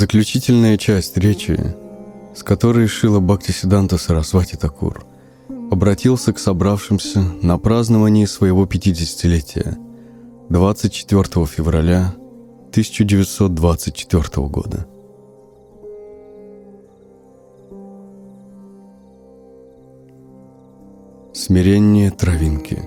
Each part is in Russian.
Заключительная часть речи, с которой Шрила Бхактисиддханта Сарасвати Такур обратился к собравшимся на праздновании своего 50-летия 24 февраля 1924 года. Смирение травинки.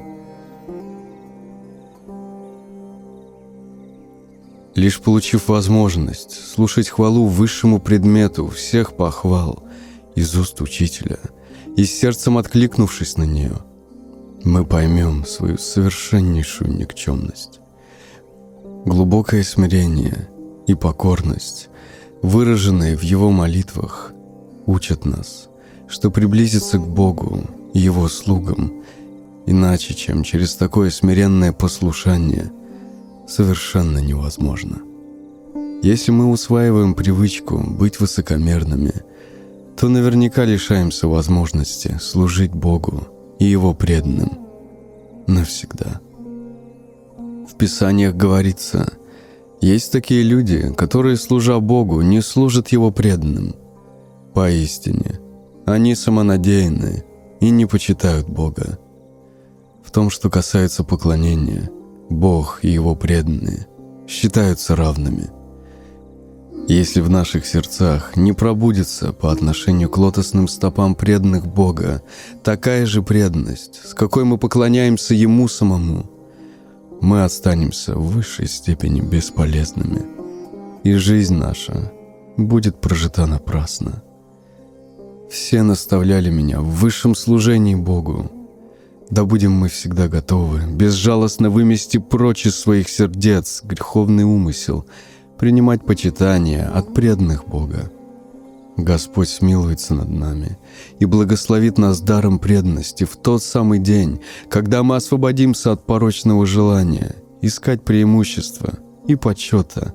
Лишь получив возможность слушать хвалу высшему предмету всех похвал из уст учителя и сердцем откликнувшись на нее, мы поймем свою совершеннейшую никчемность. Глубокое смирение и покорность, выраженные в его молитвах, учат нас, что приблизиться к Богу и Его слугам иначе, чем через такое смиренное послушание, совершенно невозможно. Если мы усваиваем привычку быть высокомерными, то наверняка лишаемся возможности служить Богу и Его преданным навсегда. В Писаниях говорится: есть такие люди, которые, служа Богу, не служат Его преданным. Поистине, они самонадеянны и не почитают Бога. В том, что касается поклонения, Бог и Его преданные считаются равными. Если в наших сердцах не пробудется по отношению к лотосным стопам преданных Бога такая же преданность, с какой мы поклоняемся Ему самому, мы останемся в высшей степени бесполезными, и жизнь наша будет прожита напрасно. Все наставляли меня в высшем служении Богу. Да будем мы всегда готовы безжалостно вымести прочь из своих сердец греховный умысел, принимать почитание от преданных Бога. Господь смилуется над нами и благословит нас даром преданности в тот самый день, когда мы освободимся от порочного желания искать преимущества и почета.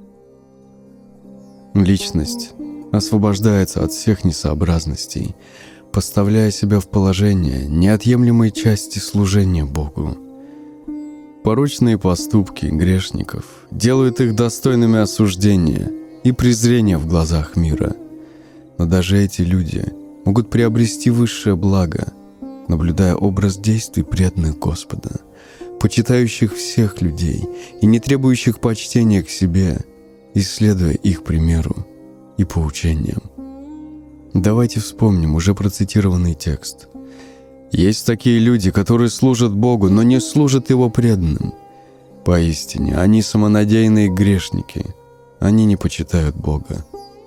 Личность освобождается от всех несообразностей, поставляя себя в положение неотъемлемой части служения Богу. Порочные поступки грешников делают их достойными осуждения и презрения в глазах мира. Но даже эти люди могут приобрести высшее благо, наблюдая образ действий преданных Господа, почитающих всех людей и не требующих почтения к себе, исследуя их примеру и поучениям. Давайте вспомним уже процитированный текст. Есть такие люди, которые служат Богу, но не служат Его преданным. Поистине, они самонадеянные грешники, они не почитают Бога.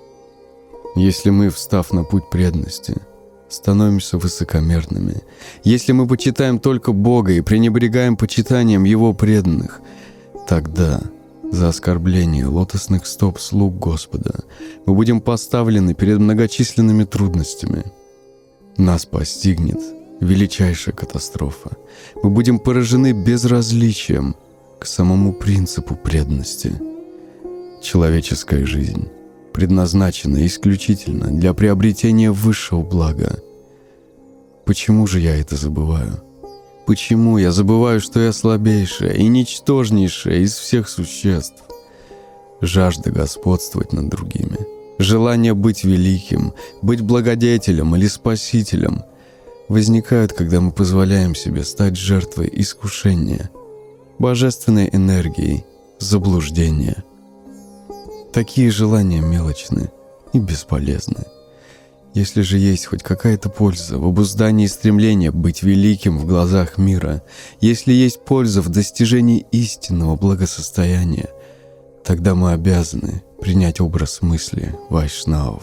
Если мы, встав на путь преданности, становимся высокомерными, если мы почитаем только Бога и пренебрегаем почитанием Его преданных, тогда за оскорбление лотосных стоп слуг Господа мы будем поставлены перед многочисленными трудностями. Нас постигнет величайшая катастрофа. Мы будем поражены безразличием к самому принципу преданности. Человеческая жизнь предназначена исключительно для приобретения высшего блага. Почему же я это забываю? Почему я забываю, что я слабейшая и ничтожнейшая из всех существ? Жажда господствовать над другими, желание быть великим, быть благодетелем или спасителем возникают, когда мы позволяем себе стать жертвой искушения, божественной энергией, заблуждения. Такие желания мелочны и бесполезны. Если же есть хоть какая-то польза в обуздании стремления быть великим в глазах мира, если есть польза в достижении истинного благосостояния, тогда мы обязаны принять образ мысли вайшнавов.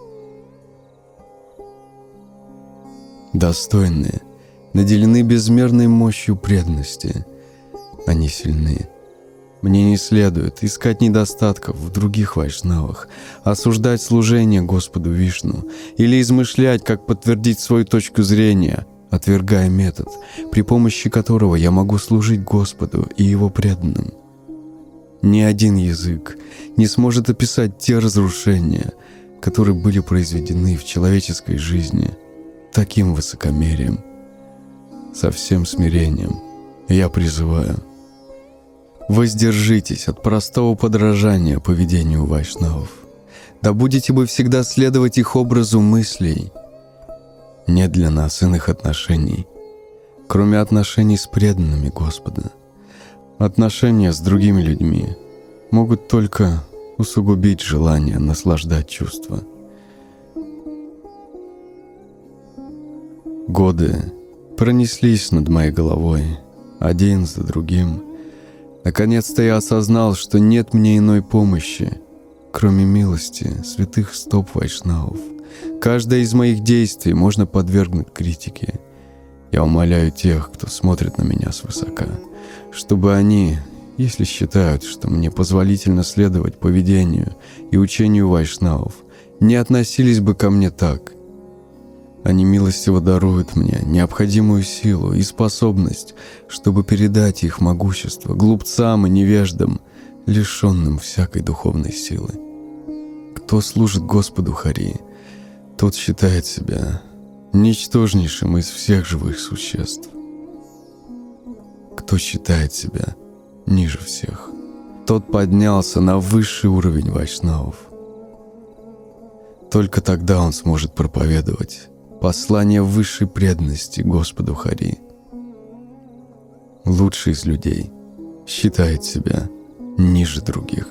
Достойные наделены безмерной мощью преданности. Они сильны. Мне не следует искать недостатков в других вайшнавах, осуждать служение Господу Вишну или измышлять, как подтвердить свою точку зрения, отвергая метод, при помощи которого я могу служить Господу и Его преданным. Ни один язык не сможет описать те разрушения, которые были произведены в человеческой жизни таким высокомерием. Со всем смирением я призываю: воздержитесь от простого подражания поведению вайшнавов. Да будете вы всегда следовать их образу мыслей. Нет для нас иных отношений, кроме отношений с преданными Господа. Отношения с другими людьми могут только усугубить желание наслаждать чувства. Годы пронеслись над моей головой, один за другим. Наконец-то я осознал, что нет мне иной помощи, кроме милости святых стоп вайшнавов. Каждое из моих действий можно подвергнуть критике. Я умоляю тех, кто смотрит на меня свысока, чтобы они, если считают, что мне позволительно следовать поведению и учению вайшнавов, не относились бы ко мне так. Они милостиво даруют мне необходимую силу и способность, чтобы передать их могущество глупцам и невеждам, лишенным всякой духовной силы. Кто служит Господу Хари, тот считает себя ничтожнейшим из всех живых существ. Кто считает себя ниже всех, тот поднялся на высший уровень вайшнавов. Только тогда он сможет проповедовать послание высшей преданности Господу Хари. Лучший из людей считает себя ниже других.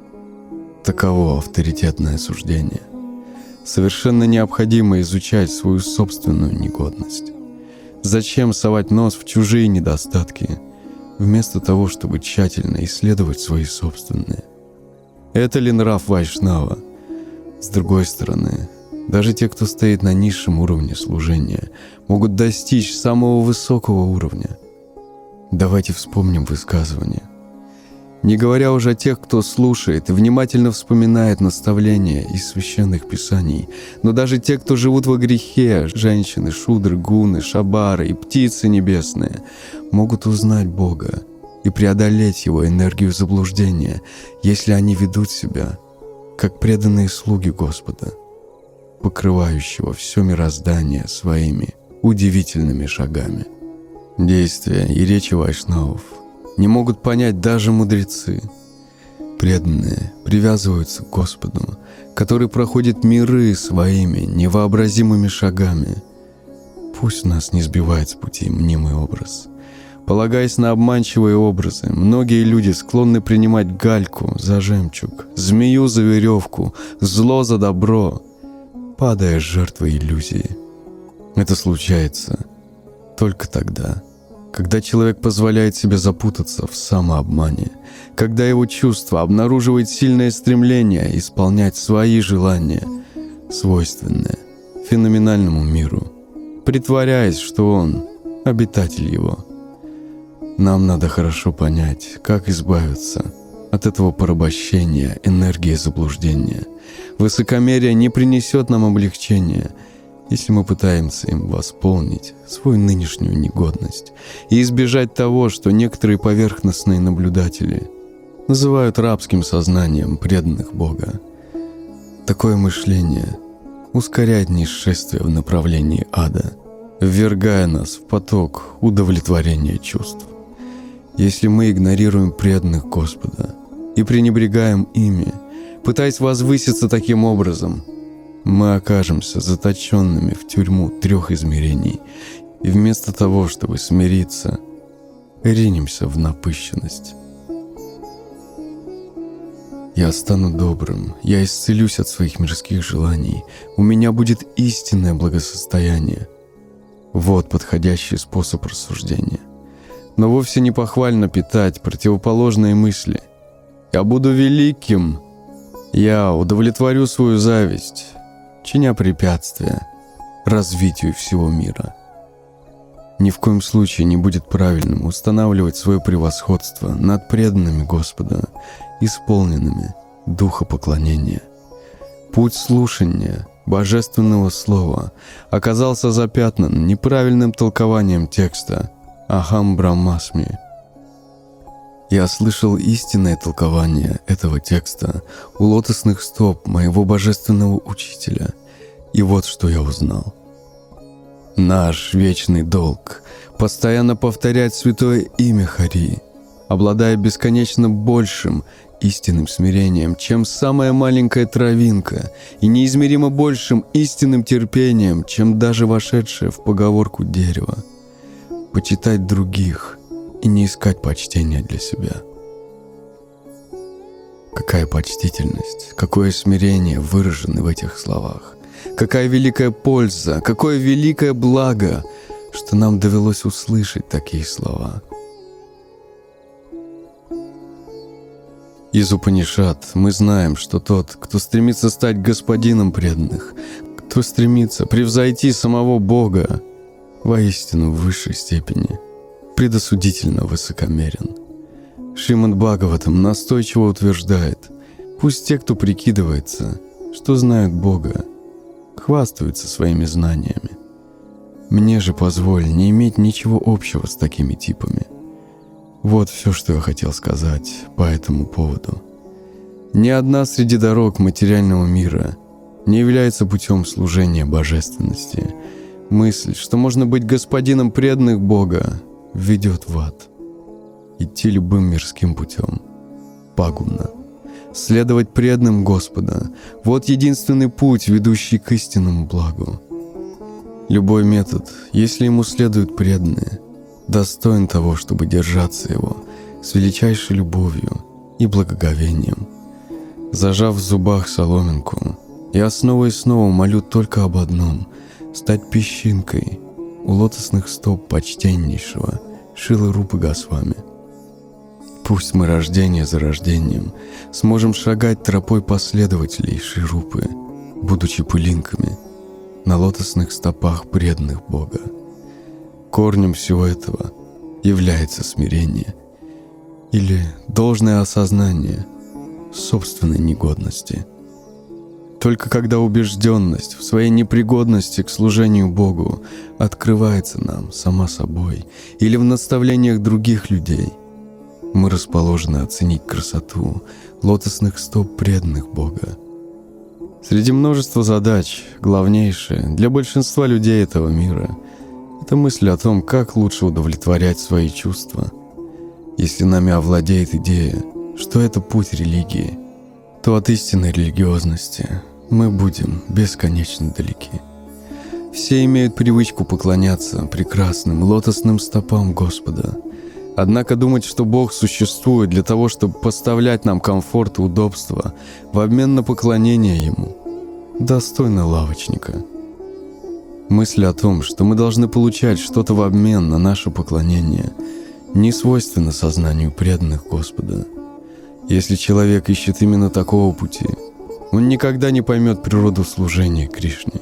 Таково авторитетное суждение. Совершенно необходимо изучать свою собственную негодность. Зачем совать нос в чужие недостатки, вместо того, чтобы тщательно исследовать свои собственные? Это ли нрав вайшнава? С другой стороны, даже те, кто стоит на низшем уровне служения, могут достичь самого высокого уровня. Давайте вспомним высказывание. Не говоря уже о тех, кто слушает и внимательно вспоминает наставления из священных писаний, но даже те, кто живут во грехе, женщины, шудры, гуны, шабары и птицы небесные, могут узнать Бога и преодолеть Его энергию заблуждения, если они ведут себя как преданные слуги Господа, покрывающего все мироздание своими удивительными шагами. Действия и речи вайшнавов не могут понять даже мудрецы. Преданные привязываются к Господу, который проходит миры своими невообразимыми шагами. Пусть нас не сбивает с пути мнимый образ. Полагаясь на обманчивые образы, многие люди склонны принимать гальку за жемчуг, змею за веревку, зло за добро, падая жертвой иллюзии. Это случается только тогда, когда человек позволяет себе запутаться в самообмане, когда его чувство обнаруживает сильное стремление исполнять свои желания, свойственные феноменальному миру, притворяясь, что он обитатель его. Нам надо хорошо понять, как избавиться от этого порабощения энергии заблуждения. Высокомерие не принесет нам облегчения, если мы пытаемся им восполнить свою нынешнюю негодность и избежать того, что некоторые поверхностные наблюдатели называют рабским сознанием преданных Бога. Такое мышление ускоряет нисшествие в направлении ада, ввергая нас в поток удовлетворения чувств. Если мы игнорируем преданных Господа и пренебрегаем ими, пытаясь возвыситься таким образом, мы окажемся заточенными в тюрьму 3 измерений, и вместо того, чтобы смириться, ринемся в напыщенность. Я стану добрым, я исцелюсь от своих мирских желаний, у меня будет истинное благосостояние. Вот подходящий способ рассуждения. Но вовсе не похвально питать противоположные мысли. Я буду великим, я удовлетворю свою зависть, чиня препятствия развитию всего мира. Ни в коем случае не будет правильным устанавливать свое превосходство над преданными Господа, исполненными духа поклонения. Путь слушания Божественного Слова оказался запятнан неправильным толкованием текста «Ахам Брахмасми». Я слышал истинное толкование этого текста у лотосных стоп моего божественного учителя, и вот что я узнал. Наш вечный долг — постоянно повторять святое имя Хари, обладая бесконечно большим истинным смирением, чем самая маленькая травинка, и неизмеримо большим истинным терпением, чем даже вошедшее в поговорку дерево. Почитать других и не искать почтения для себя. Какая почтительность, какое смирение выражены в этих словах. Какая великая польза, какое великое благо, что нам довелось услышать такие слова. Из Упанишад мы знаем, что тот, кто стремится стать господином преданных, кто стремится превзойти самого Бога, воистину в высшей степени предосудительно высокомерен. Шримад Бхагаватам настойчиво утверждает: пусть те, кто прикидывается, что знают Бога, хвастаются своими знаниями. Мне же позволь не иметь ничего общего с такими типами. Вот все, что я хотел сказать по этому поводу. Ни одна среди дорог материального мира не является путем служения божественности. Мысль, что можно быть господином преданных Бога, ведет в ад. Идти любым мирским путем пагубно. Следовать преданным Господа — вот единственный путь, ведущий к истинному благу. Любой метод, если ему следуют преданные, достоин того, чтобы держаться его с величайшей любовью и благоговением. Зажав в зубах соломинку, я снова и снова молю только об одном — стать песчинкой у лотосных стоп почтеннейшего Шрилы Рупы Госвами. Пусть мы рождение за рождением сможем шагать тропой последователей Шри Рупы, будучи пылинками на лотосных стопах преданных Бога. Корнем всего этого является смирение или должное осознание собственной негодности. Только когда убежденность в своей непригодности к служению Богу открывается нам сама собой или в наставлениях других людей, мы расположены оценить красоту лотосных стоп преданных Бога. Среди множества задач главнейшая для большинства людей этого мира — это мысль о том, как лучше удовлетворять свои чувства. Если нами овладеет идея, что это путь религии, то от истинной религиозности мы будем бесконечно далеки. Все имеют привычку поклоняться прекрасным лотосным стопам Господа. Однако думать, что Бог существует для того, чтобы поставлять нам комфорт и удобство в обмен на поклонение Ему, достойно лавочника. Мысль о том, что мы должны получать что-то в обмен на наше поклонение, не свойственна сознанию преданных Господа. Если человек ищет именно такого пути, он никогда не поймет природу служения Кришне.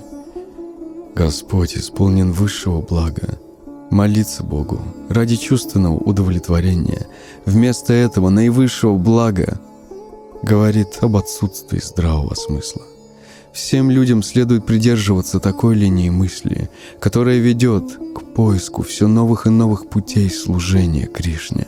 Господь исполнен высшего блага. Молиться Богу ради чувственного удовлетворения вместо этого наивысшего блага говорит об отсутствии здравого смысла. Всем людям следует придерживаться такой линии мысли, которая ведет к поиску все новых и новых путей служения Кришне.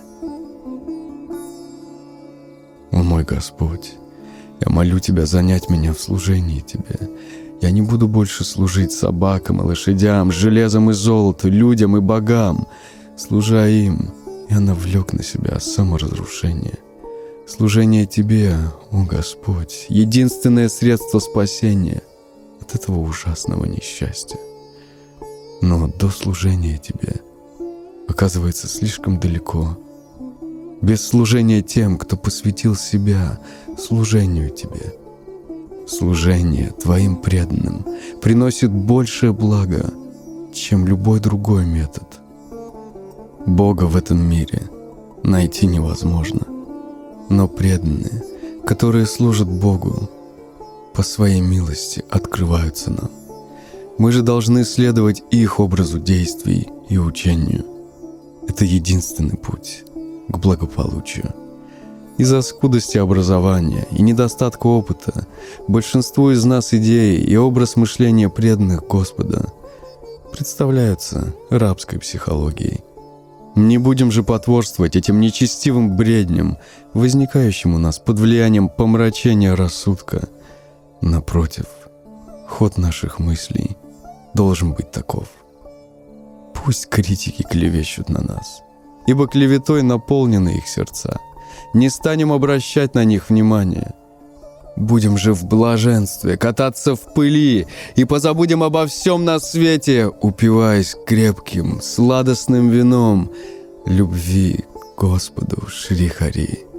О мой Господь, я молю Тебя занять меня в служении Тебе. Я не буду больше служить собакам и лошадям, железом и золоту, людям и богам. Служа им, я навлек на себя саморазрушение. Служение Тебе, о Господь, единственное средство спасения от этого ужасного несчастья. Но до служения Тебе оказывается слишком далеко. Без служения тем, кто посвятил себя служению Тебе. Служение Твоим преданным приносит большее благо, чем любой другой метод. Бога в этом мире найти невозможно, но преданные, которые служат Богу, по своей милости открываются нам. Мы же должны следовать их образу действий и учению. Это единственный путь к благополучию. Из-за скудости образования и недостатка опыта большинству из нас идеи и образ мышления преданных Господа представляются рабской психологией. Не будем же потворствовать этим нечестивым бредням, возникающим у нас под влиянием помрачения рассудка. Напротив, ход наших мыслей должен быть таков. Пусть критики клевещут на нас, ибо клеветой наполнены их сердца. не станем обращать на них внимания. Будем же в блаженстве, кататься в пыли и позабудем обо всем на свете, упиваясь крепким, сладостным вином любви к Господу Шри Хари.